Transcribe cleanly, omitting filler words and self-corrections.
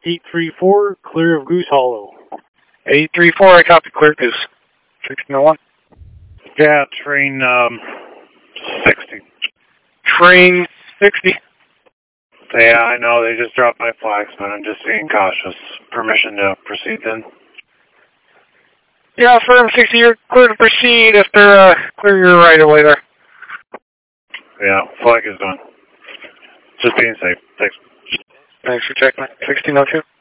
834, clear of Goose Hollow. 834, I copy, clear Goose. 1601. Yeah, train 60. Train 60. Yeah, I know, they just dropped my flags, but I'm just being cautious. Permission to proceed then? Yeah, firm 60, you're clear to proceed if they're clear your right away there. Yeah, flag is done. Just being safe. Thanks. Thanks for checking. 1602.